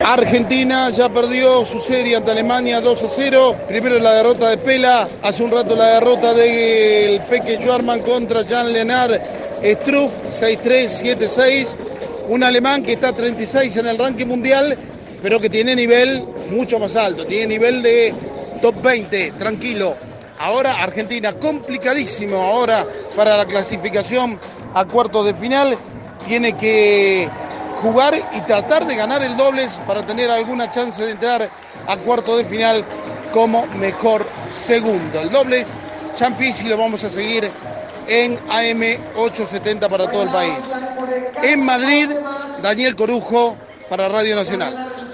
Argentina ya perdió su serie ante Alemania 2-0. Primero la derrota de Pela, hace un rato la derrota del Peque Schwarman contra Jan-Lennard Struff, 6-3, 7-6. Un alemán que está 36 en el ranking mundial, pero que tiene nivel mucho más alto, tiene nivel de top 20, tranquilo. Ahora Argentina, complicadísimo ahora para la clasificación a cuartos de final. Tiene que jugar y tratar de ganar el dobles para tener alguna chance de entrar a cuartos de final como mejor segundo. El dobles, Champisi, lo vamos a seguir en AM 870 para todo el país. En Madrid, Daniel Corujo para Radio Nacional.